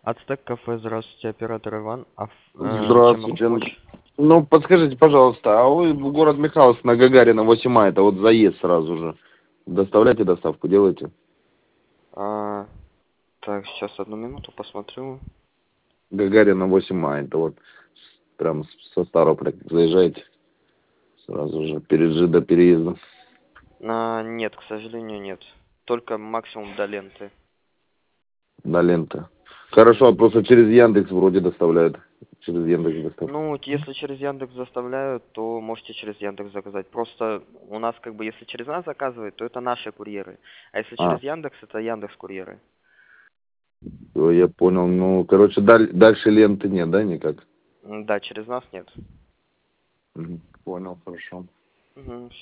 Ацтек кафе, здравствуйте, оператор Иван. Чем могу Здравствуйте. помочь? Ну, подскажите, пожалуйста, а вы в город Михайловск на Гагарина 8А, это вот заезд сразу же. Доставляете доставку, делаете? А, так, сейчас одну минуту посмотрю. Гагарина 8А, это вот прям со Ставрополя заезжаете сразу же перед ЖД переездом. Нет, к сожалению, нет. Только максимум до ленты. На лента. Хорошо, а просто через Яндекс вроде доставляют. Через Яндекс доставка. Ну, вот если через Яндекс заставляют, то можете через Яндекс заказать. Просто у нас как бы, если через нас заказывают, то это наши курьеры. А если А, через Яндекс, это Яндекс курьеры. всё, я понял. Ну, короче, дальше ленты нет, да, никак? Да, через нас нет. Мгм. Понял, хорошо. Угу,